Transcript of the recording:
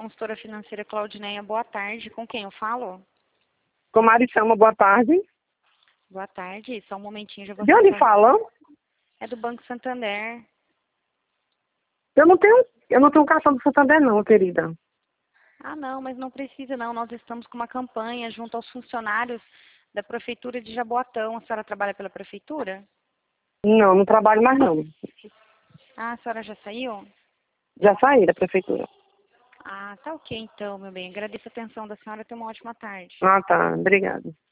consultora financeira Claudineia, boa tarde. Com quem eu falo? Com Marissama, boa tarde. Boa tarde, só um momentinho, já vou... De onde fala? É do Banco Santander. Eu não tenho cartão do Santander não, querida. Ah, não, mas não precisa não. Nós estamos com uma campanha junto aos funcionários da Prefeitura de Jaboatão. A senhora trabalha pela Prefeitura? Não trabalho mais não. Ah, a senhora já saiu? Já saí da prefeitura. Ah, tá ok então, meu bem. Agradeço a atenção da senhora. Tenha uma ótima tarde. Ah, tá. Obrigada.